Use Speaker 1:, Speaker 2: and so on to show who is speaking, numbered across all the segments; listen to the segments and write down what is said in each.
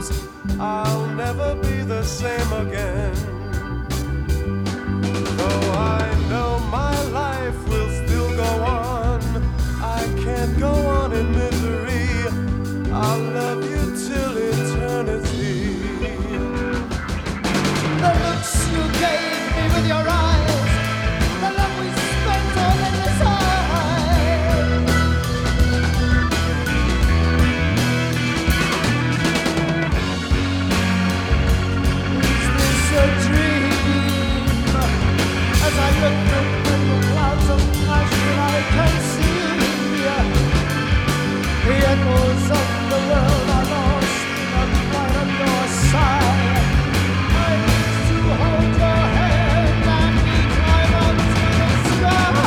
Speaker 1: clouds, I'll never be the same again. Though I know my life will still go on, I can't go on in misery. I'll love you till eternity.
Speaker 2: The looks you gave me with your eyes, the love we spent all in this time. Is this a dream? As I look up in the clouds of passion, I can see the echoes of the world are lost in the light of your side. I need to hold your hand and we climb up to the sky.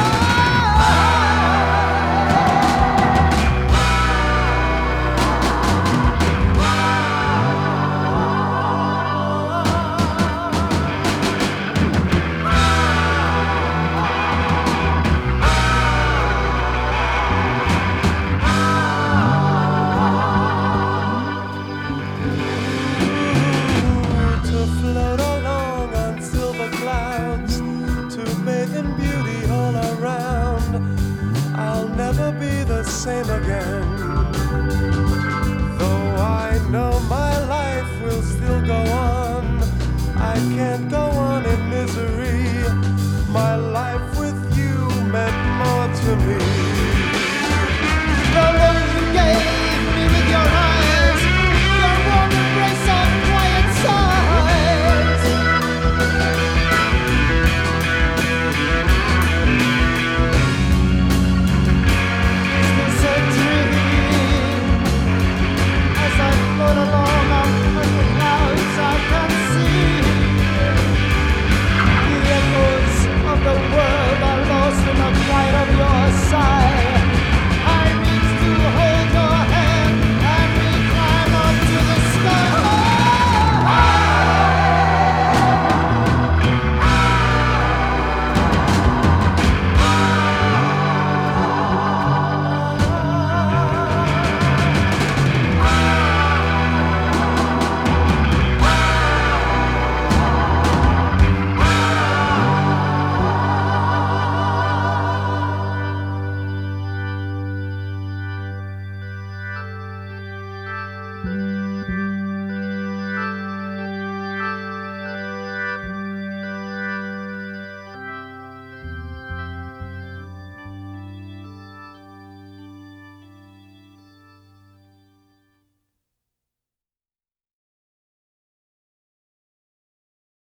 Speaker 1: To float along on silver clouds, to bathe in beauty all around, I'll never be the same again. Though I know my life will still go on, I can't go on in misery. My life with you meant more to me.